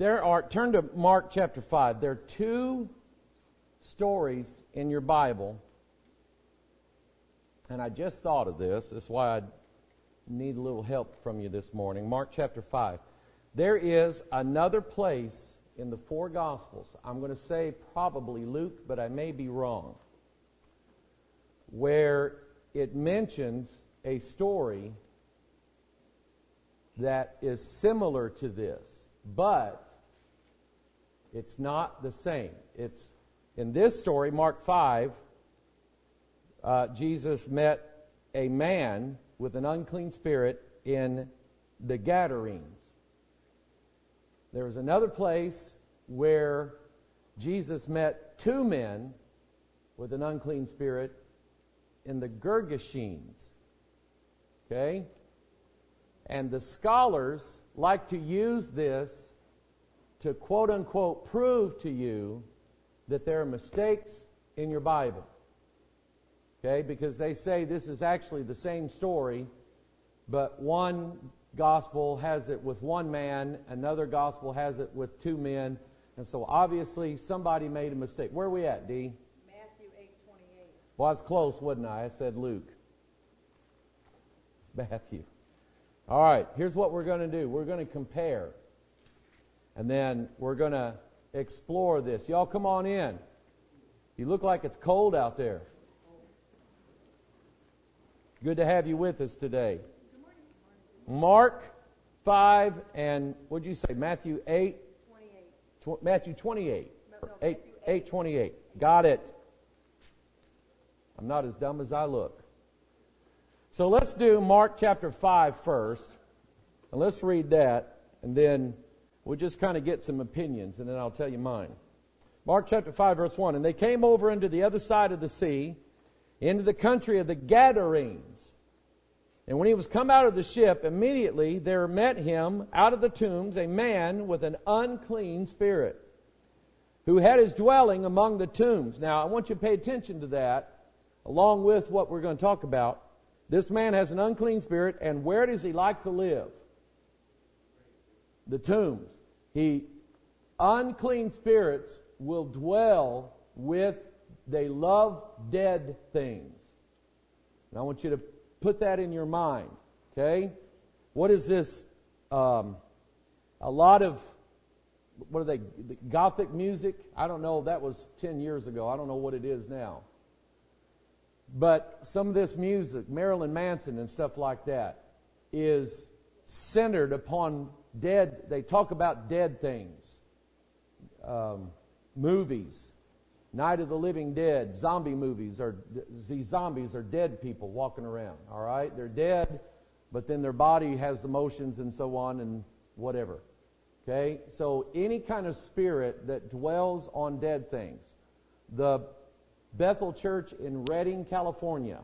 turn to Mark chapter 5. There are two stories in your Bible, and I just thought of this. That's why I need a little help from you this morning. Mark chapter 5. There is another place in the four Gospels, I'm going to say probably Luke, but I may be wrong, where it mentions a story that is similar to this, but it's not the same. It's in this story, Mark 5, Jesus met a man with an unclean spirit in the Gadarenes. There was another place where Jesus met two men with an unclean spirit in the Gergesenes. Okay? And the scholars like to use this to quote-unquote prove to you that there are mistakes in your Bible. Okay? Because they say this is actually the same story, but one gospel has it with one man, another gospel has it with two men, and so obviously somebody made a mistake. Where are we at, Dee? Matthew 8:28. Well, I was close, wasn't I? I said Luke. It's Matthew. All right, here's what we're going to do. We're going to compare, and then we're going to explore this. Y'all come on in. You look like it's cold out there. Good to have you with us today. Mark 5 and, what did you say, Matthew 8? 28. Matthew 28. No, 8:28. Got it. I'm not as dumb as I look. So let's do Mark chapter 5 first. And let's read that. And then we'll just kind of get some opinions. And then I'll tell you mine. Mark chapter 5 verse 1. And they came over into the other side of the sea, into the country of the Gadarenes. And when he was come out of the ship, immediately there met him out of the tombs a man with an unclean spirit, who had his dwelling among the tombs. Now, I want you to pay attention to that, along with what we're going to talk about. This man has an unclean spirit, and where does he like to live? The tombs. Unclean spirits will dwell with, they love dead things. And I want you to put that in your mind, okay? What is this? A lot of, what are they, Gothic music? I don't know, that was 10 years ago. I don't know what it is now. But some of this music, Marilyn Manson and stuff like that, is centered upon dead, they talk about dead things. Movies. Night of the Living Dead, zombie movies, these zombies are dead people walking around, all right? They're dead, but then their body has emotions and so on and whatever, okay? So any kind of spirit that dwells on dead things. The Bethel Church in Redding, California,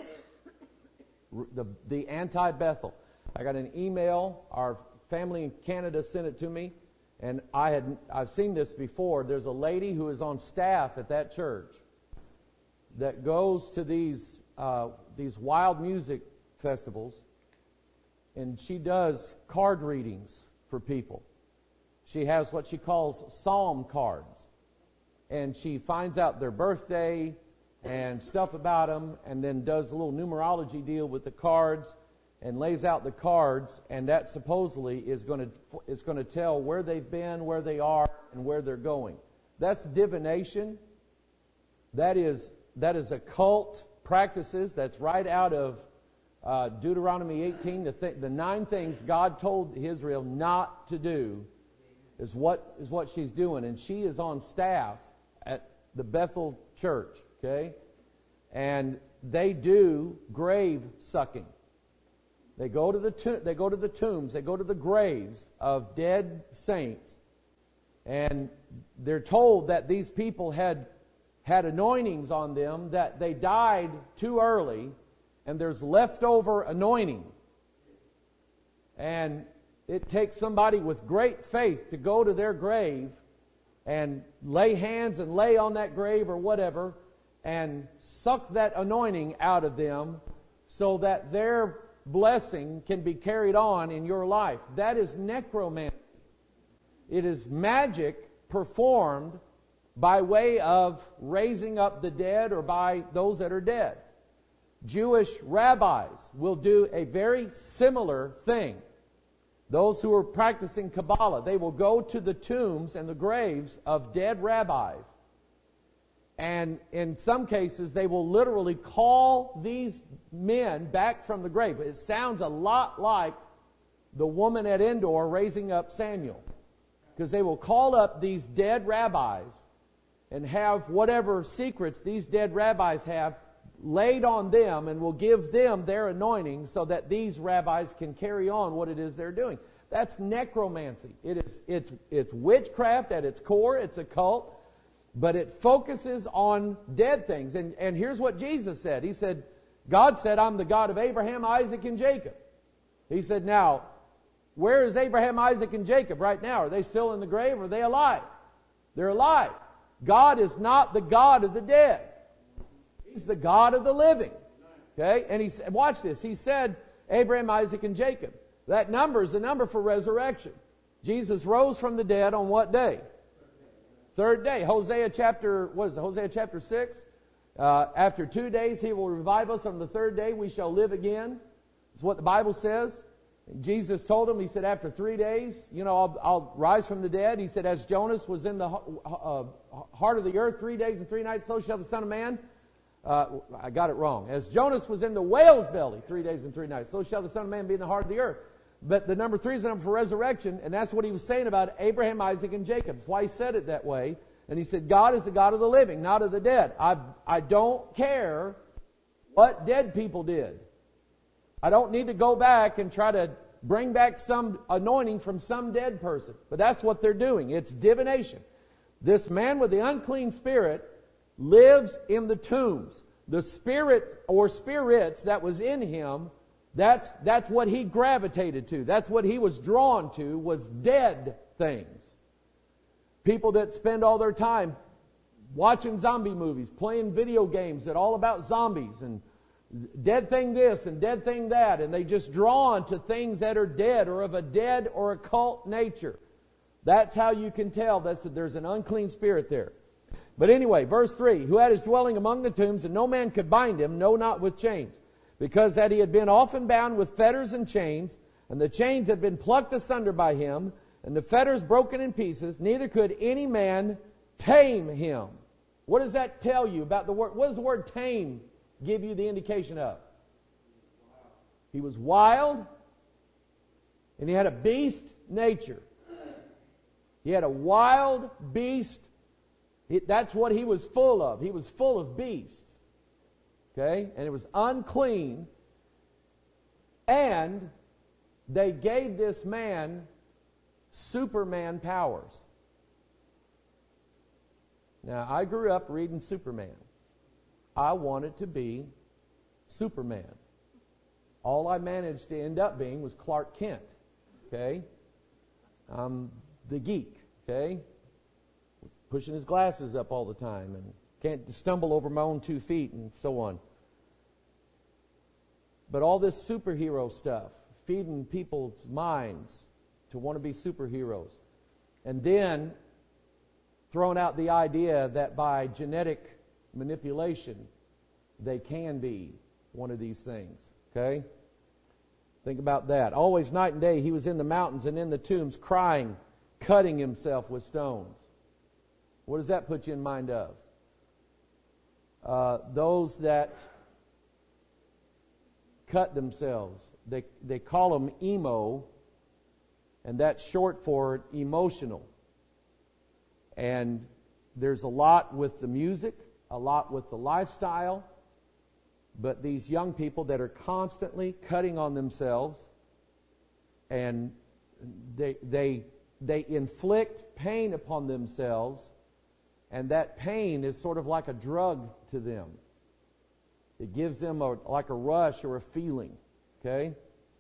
the anti-Bethel. I got an email, our family in Canada sent it to me. And I've seen this before. There's a lady who is on staff at that church that goes to these wild music festivals, and she does card readings for people. She has what she calls psalm cards, and she finds out their birthday and stuff about them, and then does a little numerology deal with the cards, and lays out the cards, and that supposedly is going to tell where they've been, where they are, and where they're going. That's divination. That is occult practices. That's right out of Deuteronomy 18. The 9 things God told Israel not to do is what she's doing, and she is on staff at the Bethel Church. Okay, and they do grave sucking. They go to the tombs, they go to the graves of dead saints, and they're told that these people had anointings on them, that they died too early, and there's leftover anointing. And it takes somebody with great faith to go to their grave and lay hands and lay on that grave or whatever, and suck that anointing out of them so that their blessing can be carried on in your life. That is necromancy. It is magic performed by way of raising up the dead or by those that are dead. Jewish rabbis will do a very similar thing. Those who are practicing Kabbalah, they will go to the tombs and the graves of dead rabbis. And in some cases, they will literally call these men back from the grave. It sounds a lot like the woman at Endor raising up Samuel. Because they will call up these dead rabbis and have whatever secrets these dead rabbis have laid on them, and will give them their anointing so that these rabbis can carry on what it is they're doing. That's necromancy. It's witchcraft at its core. It's a cult. But it focuses on dead things. And here's what Jesus said. He said, God said, I'm the God of Abraham, Isaac, and Jacob. He said, now, where is Abraham, Isaac, and Jacob right now? Are they still in the grave or are they alive? They're alive. God is not the God of the dead. He's the God of the living. Okay? And he said, watch this. He said, Abraham, Isaac, and Jacob. That number is the number for resurrection. Jesus rose from the dead on what day? Third day. Hosea chapter 6? After 2 days he will revive us. On the third day we shall live again. That's what the Bible says. And Jesus told him, he said, after 3 days, I'll rise from the dead. He said, as Jonas was in the heart of the earth 3 days and 3 nights, so shall the Son of Man. I got it wrong. As Jonas was in the whale's belly 3 days and 3 nights, so shall the Son of Man be in the heart of the earth. But the number 3 is the number for resurrection, and that's what he was saying about Abraham, Isaac, and Jacob. That's why he said it that way. And he said, God is the God of the living, not of the dead. I don't care what dead people did. I don't need to go back and try to bring back some anointing from some dead person. But that's what they're doing. It's divination. This man with the unclean spirit lives in the tombs. The spirit or spirits that was in him, that's what he gravitated to. That's what he was drawn to, was dead things. People that spend all their time watching zombie movies, playing video games that are all about zombies and dead thing this and dead thing that, and they just drawn to things that are dead or of a dead or occult nature. That's how you can tell that there's an unclean spirit there. But anyway, verse 3, who had his dwelling among the tombs, and no man could bind him, no, not with chains, because that he had been often bound with fetters and chains, and the chains had been plucked asunder by him, and the fetters broken in pieces, neither could any man tame him. What does that tell you about the word? What does the word tame give you the indication of? He was wild, and he had a beast nature. He had a wild beast. That's what he was full of. He was full of beasts. Okay? And it was unclean. And they gave this man Superman powers. Now, I grew up reading Superman. I wanted to be Superman. All I managed to end up being was Clark Kent. Okay? I'm the geek. Okay? Pushing his glasses up all the time and can't stumble over my own 2 feet and so on. But all this superhero stuff, feeding people's minds to want to be superheroes. And then throwing out the idea that by genetic manipulation, they can be one of these things. Okay? Think about that. Always night and day he was in the mountains and in the tombs crying, cutting himself with stones. What does that put you in mind of? Those that cut themselves. They call them emo, and that's short for emotional. And there's a lot with the music, a lot with the lifestyle, but these young people that are constantly cutting on themselves, and they inflict pain upon themselves, and that pain is sort of like a drug to them. It gives them like a rush or a feeling. Okay?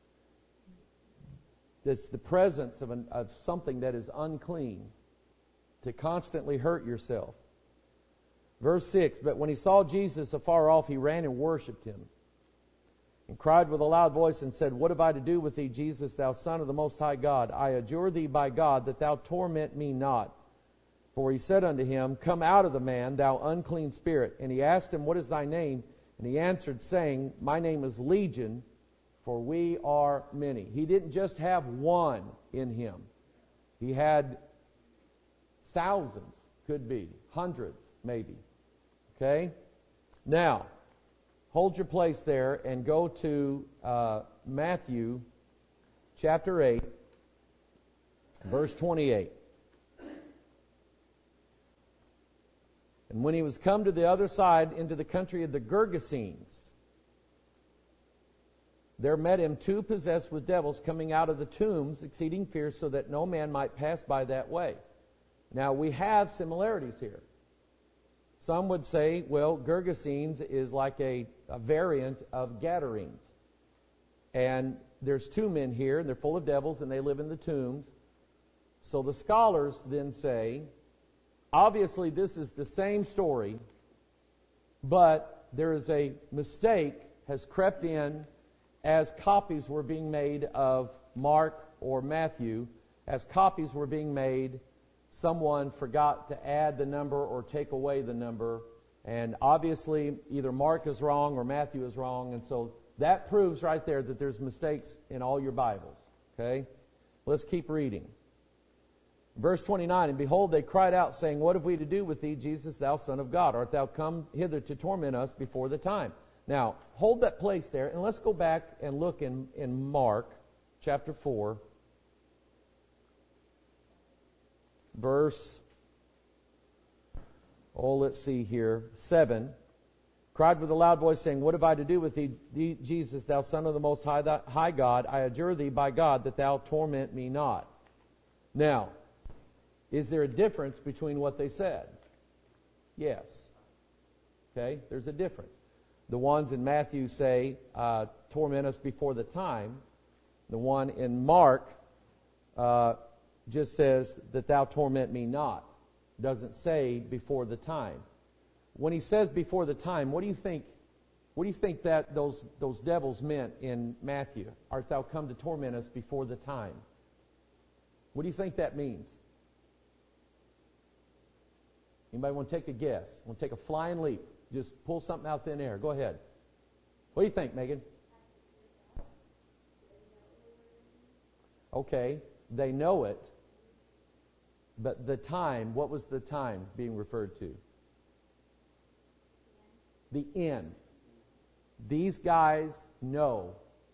It's the presence of something that is unclean to constantly hurt yourself. Verse 6, but when he saw Jesus afar off, he ran and worshipped him. and cried with a loud voice and said, What have I to do with thee, Jesus, thou Son of the Most High God? I adjure thee by God that thou torment me not. For he said unto him, Come out of the man, thou unclean spirit. And he asked him, What is thy name? And he answered, saying, My name is Legion, for we are many. He didn't just have one in him. He had thousands, could be, hundreds maybe. Okay? Now, hold your place there and go to Matthew chapter 8, verse 28. And when he was come to the other side into the country of the Gergesenes, there met him two possessed with devils coming out of the tombs, exceeding fierce, so that no man might pass by that way. Now, we have similarities here. Some would say, well, Gergesenes is like a variant of Gadarenes. And there's two men here, and they're full of devils, and they live in the tombs. So the scholars then say, obviously this is the same story, but there is a mistake has crept in as copies were being made of Mark or Matthew. As copies were being made, someone forgot to add the number or take away the number. And obviously, either Mark is wrong or Matthew is wrong. And so that proves right there that there's mistakes in all your Bibles. Okay? Let's keep reading. Verse 29, And behold, they cried out, saying, What have we to do with thee, Jesus, thou Son of God? Art thou come hither to torment us before the time? Now, hold that place there, and let's go back and look in Mark chapter 4. Verse, let's see here, 7, cried with a loud voice, saying, What have I to do with thee, Jesus, thou Son of the Most High God? I adjure thee by God that thou torment me not. Now, is there a difference between what they said? Yes. Okay, there's a difference. The ones in Matthew say, torment us before the time. The one in Mark just says that thou torment me not. Doesn't say before the time. When he says before the time, what do you think? What do you think that those devils meant in Matthew? Art thou come to torment us before the time? What do you think that means? Anybody want to take a guess? Want to take a flying leap? Just pull something out thin air. Go ahead. What do you think, Megan? Okay, they know it. But the time, what was the time being referred to? The end. These guys know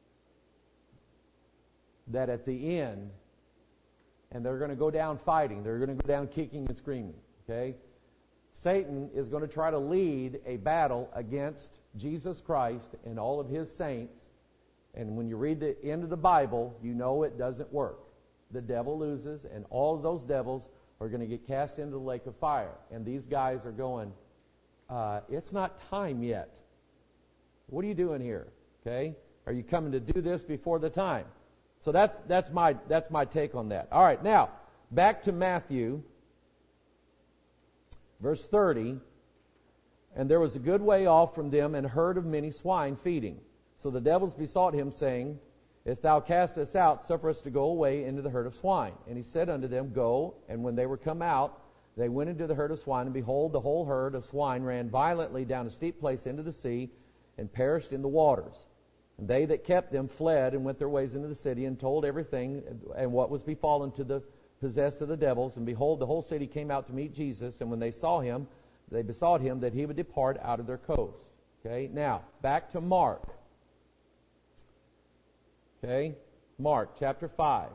that at the end, and they're going to go down fighting. They're going to go down kicking and screaming. Okay? Satan is going to try to lead a battle against Jesus Christ and all of his saints. And when you read the end of the Bible, you know it doesn't work. The devil loses, and all of those devils are going to get cast into the lake of fire. And these guys are going, it's not time yet. What are you doing here? Okay? Are you coming to do this before the time? So that's my take on that. All right, now, back to Matthew. Verse 30, And there was a good way off from them an herd of many swine feeding. So the devils besought him, saying, If thou cast us out, suffer us to go away into the herd of swine. And he said unto them, Go. And when they were come out, they went into the herd of swine, and behold, the whole herd of swine ran violently down a steep place into the sea, and perished in the waters. And they that kept them fled, and went their ways into the city, and told everything, and what was befallen to the possessed of the devils. And behold, the whole city came out to meet Jesus, and when they saw him, they besought him that he would depart out of their coast. Okay, now, back to Mark. Okay, Mark chapter 5.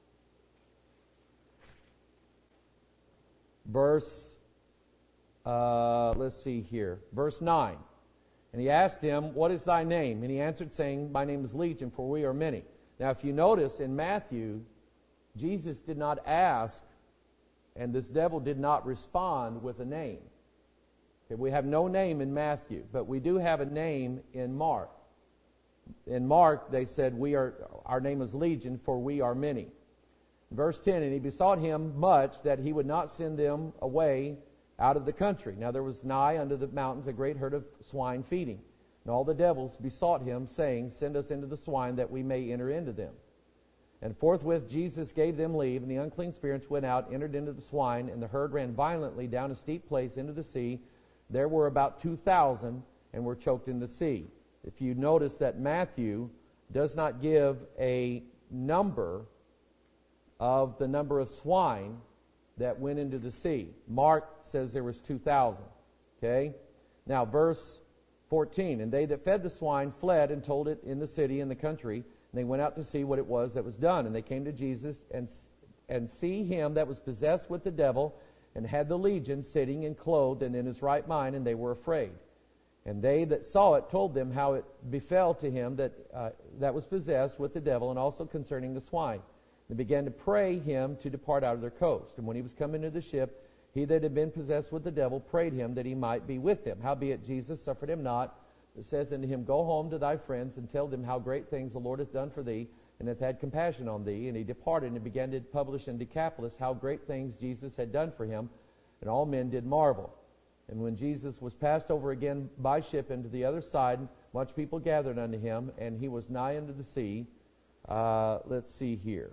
Verse, let's see here, verse 9. And he asked him, What is thy name? And he answered, saying, My name is Legion, for we are many. Now, if you notice in Matthew, Jesus did not ask, and this devil did not respond with a name. Okay, we have no name in Matthew, but we do have a name in Mark. In Mark, they said, our name is Legion, for we are many. Verse 10, And he besought him much that he would not send them away out of the country. Now there was nigh unto the mountains a great herd of swine feeding. And all the devils besought him, saying, Send us into the swine, that we may enter into them. And forthwith Jesus gave them leave, and the unclean spirits went out, entered into the swine, and the herd ran violently down a steep place into the sea. There were about 2,000, and were choked in the sea. If you notice that Matthew does not give a number of the number of swine that went into the sea. Mark says there was 2,000. Okay? Now, verse 14, and they that fed the swine fled and told it in the city and the country, and they went out to see what it was that was done. And they came to Jesus and see him that was possessed with the devil and had the legion sitting and clothed and in his right mind, and they were afraid. And they that saw it told them how it befell to him that was possessed with the devil, and also concerning the swine. They began to pray him to depart out of their coast. And when he was come into the ship, he that had been possessed with the devil prayed him that he might be with them. Howbeit Jesus suffered him not, but saith unto him, Go home to thy friends, and tell them how great things the Lord hath done for thee, and hath had compassion on thee. And he departed, and began to publish in Decapolis how great things Jesus had done for him, and all men did marvel. And when Jesus was passed over again by ship into the other side, much people gathered unto him, and he was nigh unto the sea. Let's see here.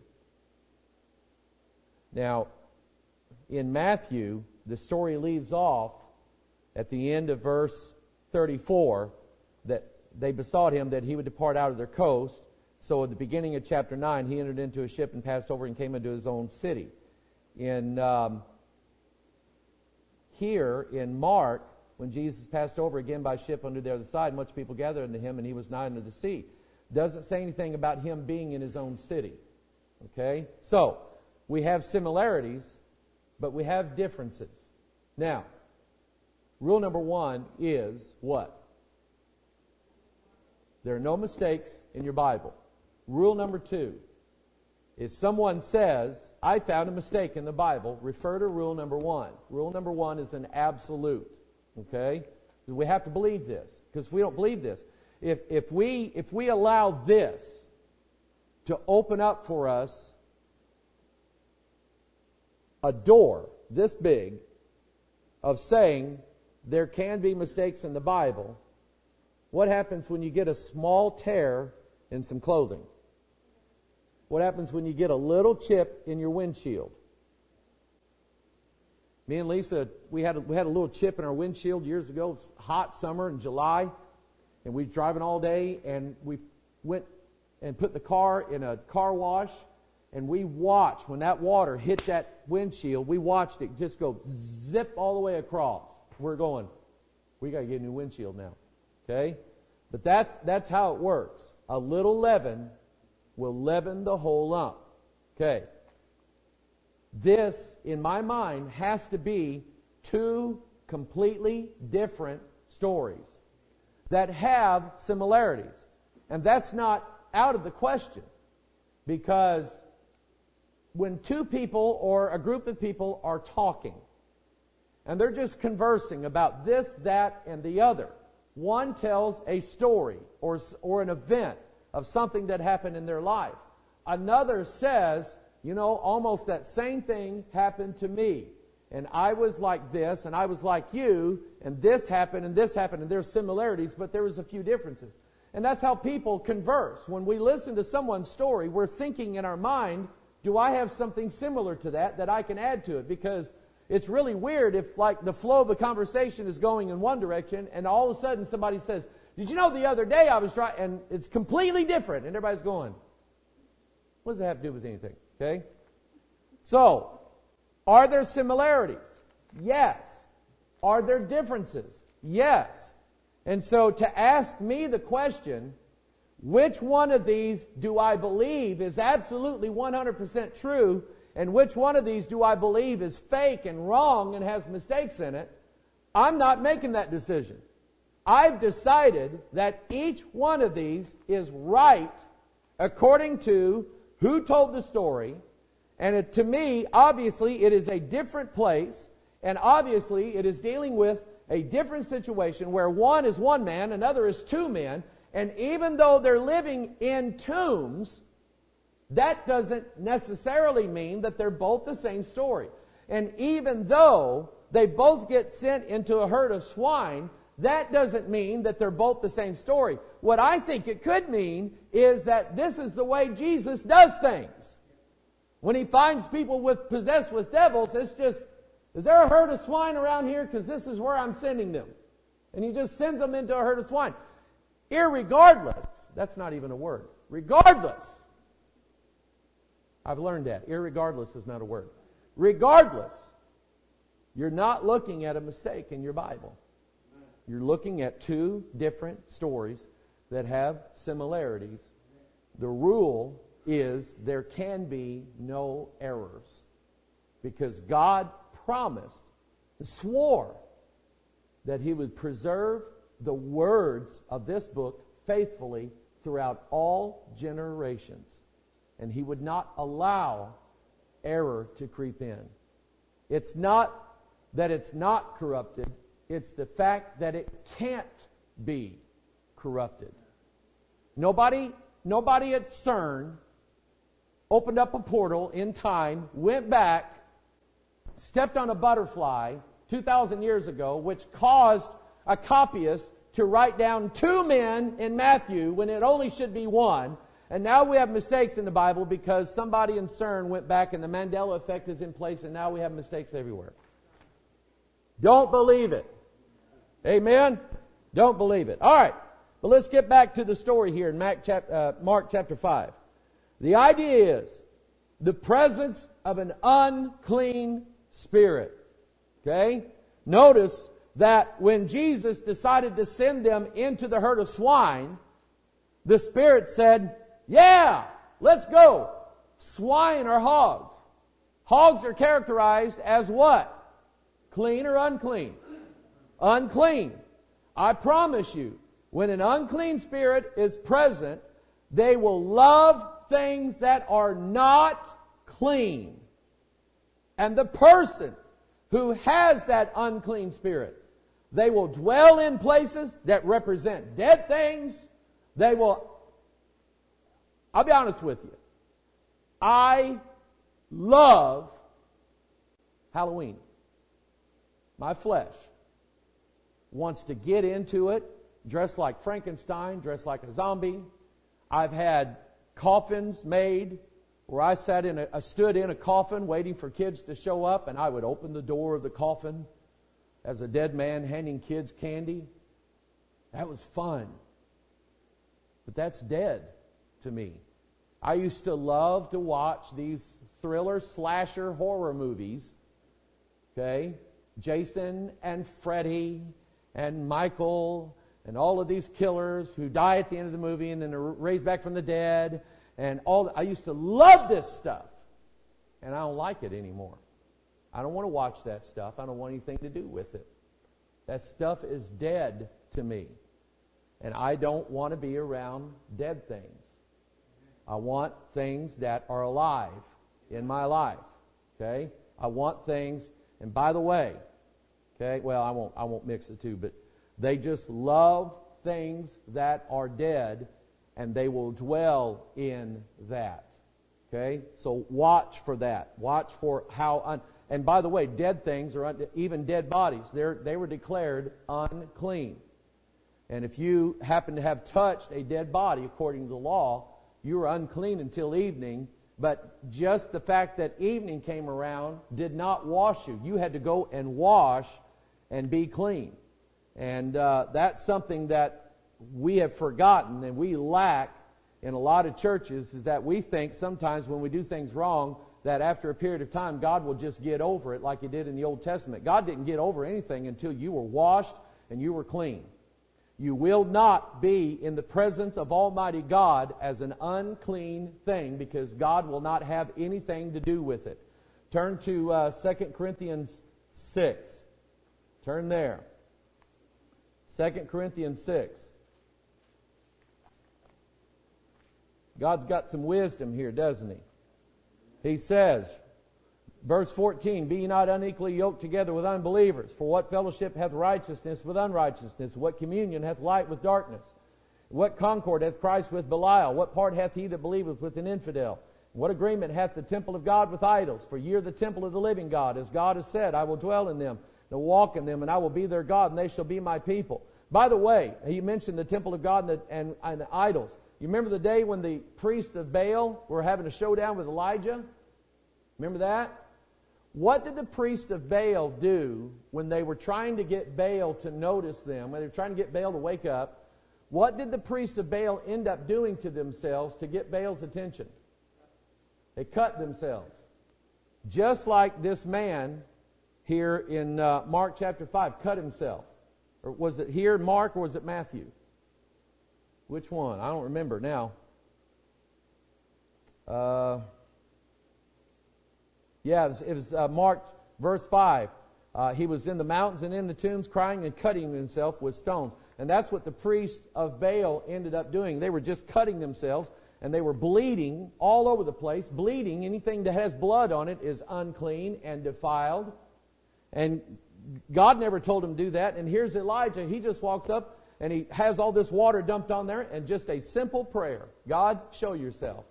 Now, in Matthew, the story leaves off at the end of verse 34 that they besought him that he would depart out of their coast. So at the beginning of chapter 9, he entered into a ship and passed over and came into his own city. Here in Mark, when Jesus passed over again by ship unto the other side, much people gathered unto him, and he was nigh unto the sea. Doesn't say anything about him being in his own city. Okay? So, we have similarities, but we have differences. Now, rule number one is what? There are no mistakes in your Bible. Rule number two, if someone says, I found a mistake in the Bible, refer to rule number one. Rule number one is an absolute. Okay? We have to believe this, because if we don't believe this, if we allow this to open up for us a door this big of saying there can be mistakes in the Bible, what happens when you get a small tear in some clothing? What happens when you get a little chip in your windshield? Me and Lisa, we had a little chip in our windshield years ago. It was hot summer in July, and we were driving all day, and we went and put the car in a car wash, and we watched, when that water hit that windshield, we watched it just go zip all the way across. We're going, we got to get a new windshield now. Okay? But that's how it works. A little leaven will leaven the whole lump. Okay. This, in my mind, has to be two completely different stories that have similarities. And that's not out of the question, because when two people or a group of people are talking and they're just conversing about this, that, and the other, one tells a story or an event of something that happened in their life. Another says, you know, almost that same thing happened to me. And I was like this, and I was like you, and this happened, and there's similarities, but there was a few differences. And that's how people converse. When we listen to someone's story, we're thinking in our mind, do I have something similar to that I can add to it? Because it's really weird if, like, the flow of the conversation is going in one direction, and all of a sudden somebody says, did you know the other day I was driving, and it's completely different, and everybody's going, what does that have to do with anything? Okay? So, are there similarities? Yes. Are there differences? Yes. And so to ask me the question, which one of these do I believe is absolutely 100% true, and which one of these do I believe is fake and wrong and has mistakes in it, I'm not making that decision. I've decided that each one of these is right according to who told the story. And to me, obviously, it is a different place, and obviously it is dealing with a different situation where one is one man, another is two men, and even though they're living in tombs, that doesn't necessarily mean that they're both the same story. And even though they both get sent into a herd of swine, that doesn't mean that they're both the same story. What I think it could mean is that this is the way Jesus does things. When he finds people possessed with devils, it's just, is there a herd of swine around here? Because this is where I'm sending them. And he just sends them into a herd of swine. Irregardless, that's not even a word. Regardless. I've learned that. Irregardless is not a word. Regardless, you're not looking at a mistake in your Bible. You're looking at two different stories that have similarities. The rule is there can be no errors, because God promised, swore that he would preserve the words of this book faithfully throughout all generations, and he would not allow error to creep in. It's not that it's not corrupted, it's the fact that it can't be corrupted. Nobody at CERN opened up a portal in time, went back, stepped on a butterfly 2,000 years ago, which caused a copyist to write down 2 men in Matthew when it only should be 1. And now we have mistakes in the Bible because somebody in CERN went back and the Mandela effect is in place, and now we have mistakes everywhere. Don't believe it. Amen? Don't believe it. All right. But let's get back to the story here in Mark chapter 5. The idea is the presence of an unclean spirit. Okay? Notice that when Jesus decided to send them into the herd of swine, the Spirit said, yeah, let's go. Swine are hogs. Hogs are characterized as what? Clean or unclean? Unclean. I promise you, when an unclean spirit is present, they will love things that are not clean. And the person who has that unclean spirit, they will dwell in places that represent dead things. I'll be honest with you. I love Halloween. My flesh wants to get into it, dress like Frankenstein, dress like a zombie. I've had coffins made where I stood in a coffin waiting for kids to show up, and I would open the door of the coffin as a dead man handing kids candy. That was fun. But that's dead to me. I used to love to watch these thriller, slasher, horror movies. Okay? Jason and Freddy and Michael and all of these killers who die at the end of the movie and then are raised back from the dead. And I used to love this stuff. And I don't like it anymore. I don't want to watch that stuff. I don't want anything to do with it. That stuff is dead to me. And I don't want to be around dead things. I want things that are alive in my life. Okay? I want things, and by the way, okay, well, I won't mix the two, but they just love things that are dead, and they will dwell in that. Okay? So watch for that. Watch for how... and by the way, dead things, or even dead bodies, they were declared unclean. And if you happen to have touched a dead body, according to the law, you were unclean until evening. But just the fact that evening came around did not wash you. You had to go and wash and be clean. And that's something that we have forgotten and we lack in a lot of churches, is that we think sometimes when we do things wrong that after a period of time God will just get over it like He did in the Old Testament. God didn't get over anything until you were washed and you were clean. You will not be in the presence of Almighty God as an unclean thing, because God will not have anything to do with it. Turn to 2 Corinthians 6. Turn there. 2 Corinthians 6. God's got some wisdom here, doesn't He? He says, verse 14, "Be ye not unequally yoked together with unbelievers. For what fellowship hath righteousness with unrighteousness? What communion hath light with darkness? What concord hath Christ with Belial? What part hath he that believeth with an infidel? What agreement hath the temple of God with idols? For ye are the temple of the living God. As God has said, I will dwell in them, and walk in them, and I will be their God, and they shall be my people. By the way, he mentioned the temple of God and the idols. You remember the day when the priests of Baal were having a showdown with Elijah? Remember that? What did the priests of Baal do when they were trying to get Baal to notice them, when they were trying to get Baal to wake up? What did the priests of Baal end up doing to themselves to get Baal's attention? They cut themselves. Just like this man here in Mark chapter 5 cut himself. Or was it here in Mark or was it Matthew? Which one? I don't remember now. It was Mark verse 5. He was in the mountains and in the tombs crying and cutting himself with stones. And that's what the priests of Baal ended up doing. They were just cutting themselves and they were bleeding all over the place. Bleeding, anything that has blood on it is unclean and defiled. And God never told him to do that. And here's Elijah. He just walks up and he has all this water dumped on there and just a simple prayer. God, show yourself.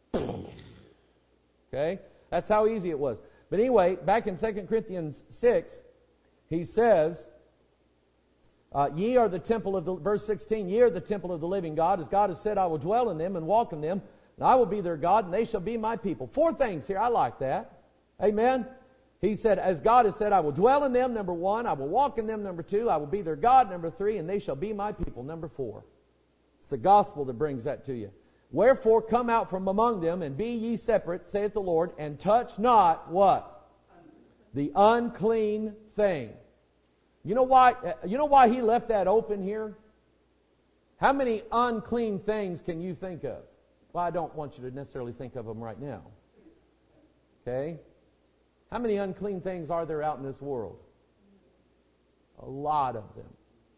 Okay? That's how easy it was. But anyway, back in 2 Corinthians 6, he says, ye are the temple of the, verse 16, ye are the temple of the living God. As God has said, I will dwell in them and walk in them, and I will be their God, and they shall be my people. 4 things here. I like that. Amen. He said, as God has said, I will dwell in them, number 1. I will walk in them, number 2. I will be their God, number 3. And they shall be my people, number 4. It's the gospel that brings that to you. Wherefore come out from among them, and be ye separate, saith the Lord, and touch not what? The unclean thing. You know why he left that open here? How many unclean things can you think of? Well, I don't want you to necessarily think of them right now. Okay? How many unclean things are there out in this world? A lot of them.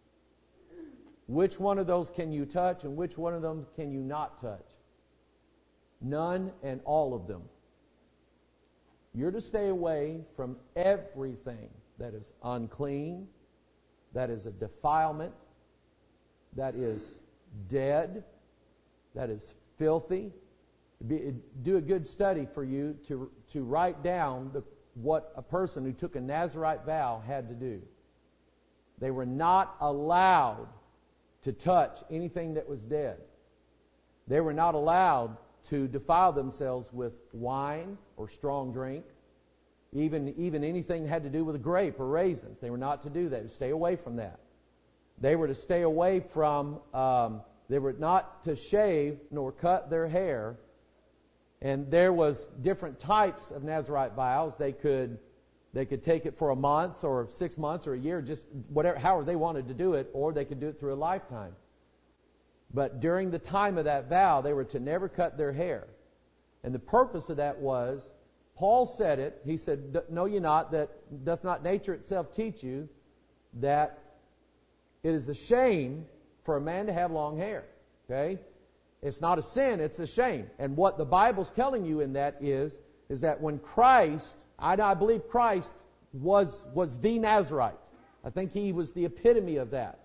Which one of those can you touch and which one of them can you not touch? None and all of them. You're to stay away from everything that is unclean, that is a defilement, that is dead, that is filthy. Do a good study for you to write down what a person who took a Nazirite vow had to do. They were not allowed to touch anything that was dead. They were not allowed to defile themselves with wine or strong drink, even anything that had to do with a grape or raisins. They were not to do that, to stay away from that. They were to stay away from, they were not to shave nor cut their hair. And there was different types of Nazirite vows. They could take it for a month or 6 months or a year, just whatever, however they wanted to do it, or they could do it through a lifetime. But during the time of that vow, they were to never cut their hair. And the purpose of that was, Paul said it, he said, know ye not that doth not nature itself teach you that it is a shame for a man to have long hair. Okay? It's not a sin, it's a shame. And what the Bible's telling you in that is that when Christ, I believe Christ was the Nazirite. I think he was the epitome of that.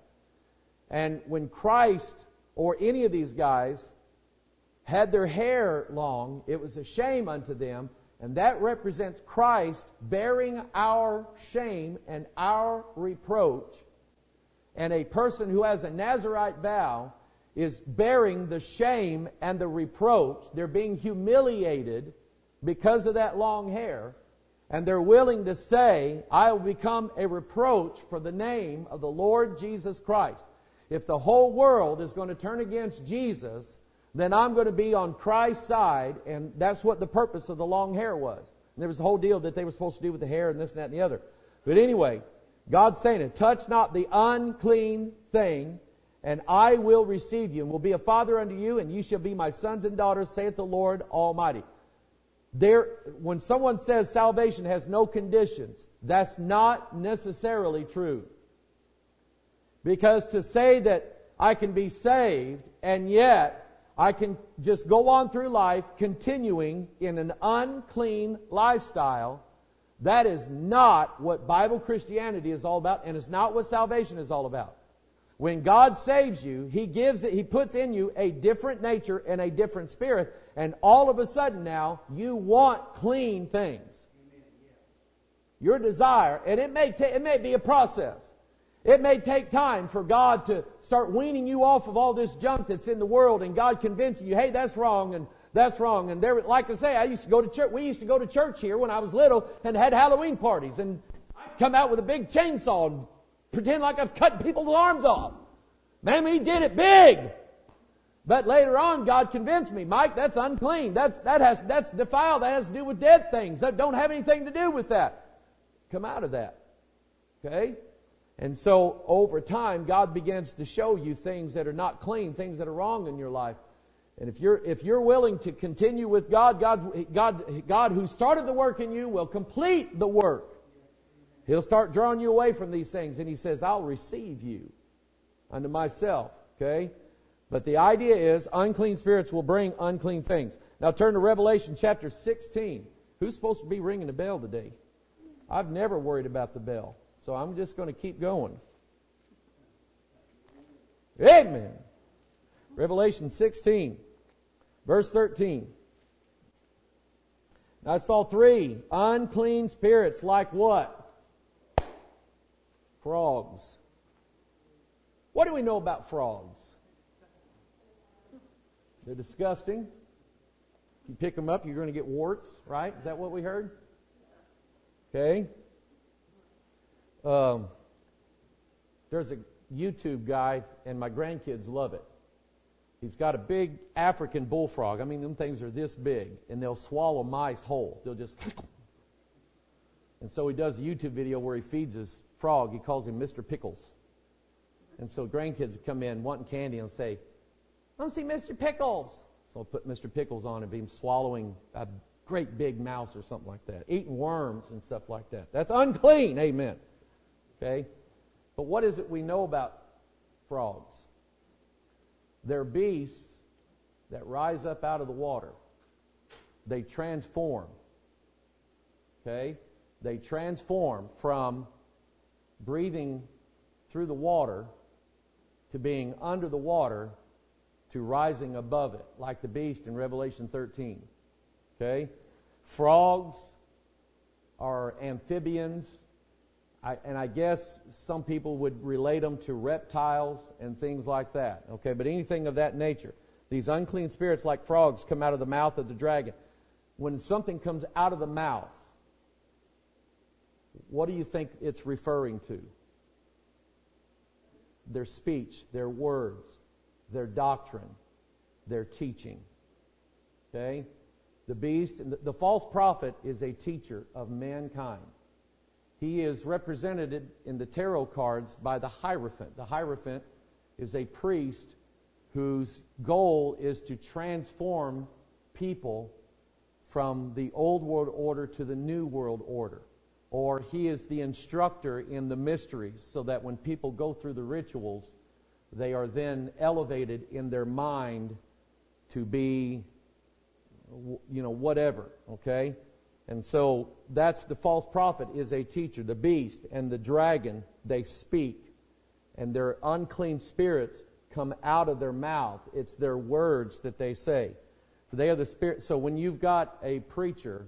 And when Christ or any of these guys had their hair long, it was a shame unto them, and that represents Christ bearing our shame and our reproach. And a person who has a Nazirite vow is bearing the shame and the reproach. They're being humiliated because of that long hair. And they're willing to say, I will become a reproach for the name of the Lord Jesus Christ. If the whole world is going to turn against Jesus, then I'm going to be on Christ's side. And that's what the purpose of the long hair was. And there was a whole deal that they were supposed to do with the hair and this and that and the other. But anyway, God's saying it, touch not the unclean thing, and I will receive you, and will be a father unto you, and you shall be my sons and daughters, saith the Lord Almighty. When someone says salvation has no conditions, that's not necessarily true. Because to say that I can be saved, and yet I can just go on through life continuing in an unclean lifestyle, that is not what Bible Christianity is all about, and it's not what salvation is all about. When God saves you, He puts in you a different nature and a different spirit, and all of a sudden now you want clean things. Your desire, and it may be a process. It may take time for God to start weaning you off of all this junk that's in the world, and God convincing you, hey, that's wrong, and that's wrong. And there, like I say, I used to go to church. We used to go to church here when I was little and had Halloween parties, and I'd come out with a big chainsaw and pretend like I was cutting people's arms off. Man, he did it big. But later on, God convinced me, Mike, that's unclean. That's defiled. That has to do with dead things. That don't have anything to do with that. Come out of that. Okay? And so, over time, God begins to show you things that are not clean, things that are wrong in your life. And if you're willing to continue with God who started the work in you will complete the work. He'll start drawing you away from these things. And He says, I'll receive you unto myself. Okay? But the idea is, unclean spirits will bring unclean things. Now turn to Revelation chapter 16. Who's supposed to be ringing the bell today? I've never worried about the bell. So I'm just going to keep going. Amen. Revelation 16, verse 13. I saw 3 unclean spirits like what? Frogs. What do we know about frogs? They're disgusting. If you pick them up, you're going to get warts, right? Is that what we heard? Okay. There's a YouTube guy, and my grandkids love it. He's got a big African bullfrog. I mean, them things are this big, and they'll swallow mice whole. They'll just... And so he does a YouTube video where he feeds his frog. He calls him Mr. Pickles. And so grandkids come in wanting candy and say, I want to see Mr. Pickles. So I'll put Mr. Pickles on and be swallowing a great big mouse or something like that, eating worms and stuff like that. That's unclean, amen. Okay? But what is it we know about frogs? They're beasts that rise up out of the water. They transform. Okay? They transform from breathing through the water to being under the water to rising above it, like the beast in Revelation 13. Okay? Frogs are amphibians. I guess some people would relate them to reptiles and things like that. Okay, but anything of that nature. These unclean spirits like frogs come out of the mouth of the dragon. When something comes out of the mouth, what do you think it's referring to? Their speech, their words, their doctrine, their teaching. Okay? The beast, the false prophet is a teacher of mankind. He is represented in the tarot cards by the Hierophant. The Hierophant is a priest whose goal is to transform people from the old world order to the new world order. Or he is the instructor in the mysteries, so that when people go through the rituals, they are then elevated in their mind to be, whatever, okay? And so that's the false prophet is a teacher. The beast and the dragon, they speak. And their unclean spirits come out of their mouth. It's their words that they say. For they are the spirit. So when you've got a preacher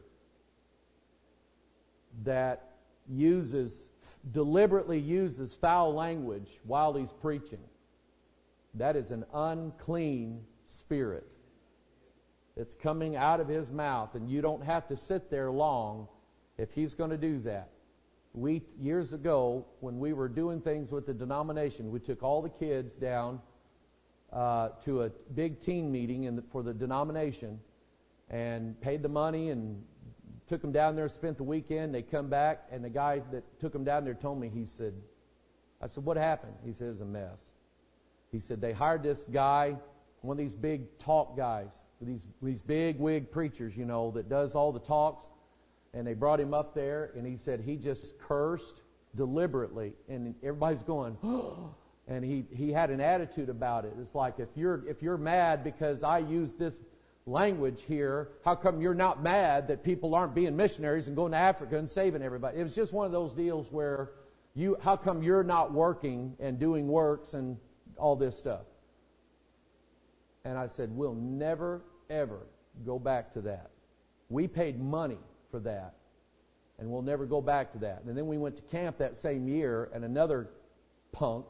that deliberately uses foul language while he's preaching, that is an unclean spirit. It's coming out of his mouth, and you don't have to sit there long if he's going to do that. Years ago, when we were doing things with the denomination, we took all the kids down to a big teen meeting for the denomination and paid the money and took them down there, spent the weekend. They come back, and the guy that took them down there told me, I said, what happened? He said, it was a mess. He said, they hired this guy, one of these big talk guys, these big wig preachers, that does all the talks, and they brought him up there, and he said he just cursed deliberately, and everybody's going, oh, and he had an attitude about it. It's like, if you're mad because I use this language here, how come you're not mad that people aren't being missionaries and going to Africa and saving everybody? It was just one of those deals where how come you're not working and doing works and all this stuff? And I said, we'll never, ever go back to that. We paid money for that, and we'll never go back to that. And then we went to camp that same year, and another punk,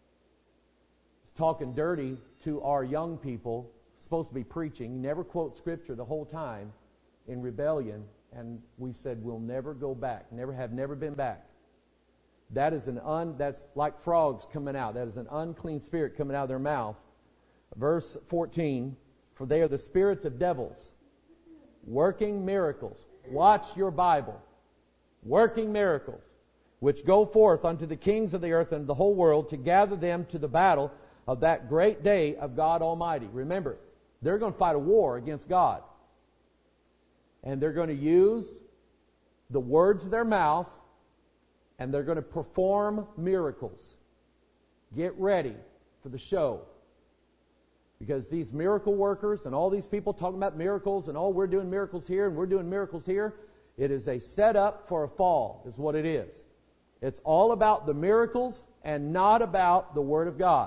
is talking dirty to our young people, supposed to be preaching. He never quotes Scripture the whole time in rebellion. And we said, we'll never go back. Never been back. That's like frogs coming out. That is an unclean spirit coming out of their mouth. Verse 14, for they are the spirits of devils, working miracles. Watch your Bible. Working miracles, which go forth unto the kings of the earth and the whole world to gather them to the battle of that great day of God Almighty. Remember, they're going to fight a war against God. And they're going to use the words of their mouth, and they're going to perform miracles. Get ready for the show. Because these miracle workers and all these people talking about miracles and, oh, we're doing miracles here and we're doing miracles here, it is a setup for a fall, is what it is. It's all about the miracles and not about the Word of God.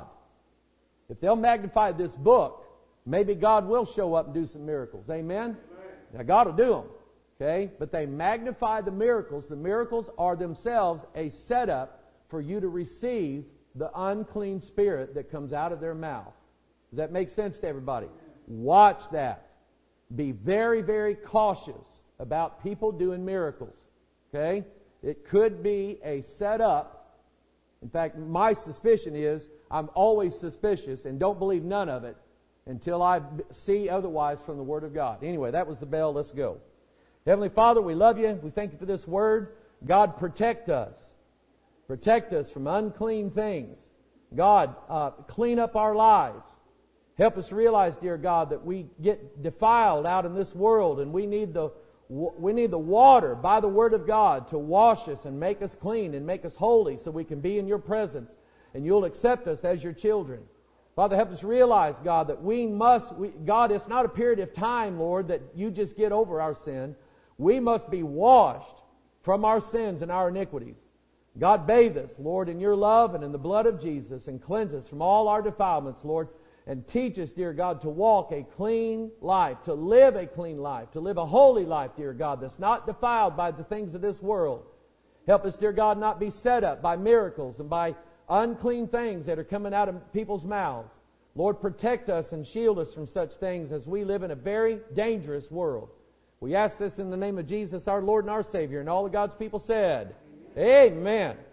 If they'll magnify this book, maybe God will show up and do some miracles. Amen? Now, God will do them. Okay? But they magnify the miracles. The miracles are themselves a setup for you to receive the unclean spirit that comes out of their mouth. Does that make sense to everybody? Watch that. Be very, very cautious about people doing miracles. Okay? It could be a setup. In fact, my suspicion is I'm always suspicious and don't believe none of it until I see otherwise from the Word of God. Anyway, that was the bell. Let's go. Heavenly Father, we love you. We thank you for this Word. God, protect us. Protect us from unclean things. God, clean up our lives. Help us realize, dear God, that we get defiled out in this world, and we need the water by the Word of God to wash us and make us clean and make us holy so we can be in your presence and you'll accept us as your children. Father, help us realize, God, that God, it's not a period of time, Lord, that you just get over our sin. We must be washed from our sins and our iniquities. God, bathe us, Lord, in your love and in the blood of Jesus, and cleanse us from all our defilements, Lord, and teach us, dear God, to walk a clean life, to live a clean life, to live a holy life, dear God, that's not defiled by the things of this world. Help us, dear God, not be set up by miracles and by unclean things that are coming out of people's mouths. Lord, protect us and shield us from such things as we live in a very dangerous world. We ask this in the name of Jesus, our Lord and our Savior, and all of God's people said, Amen.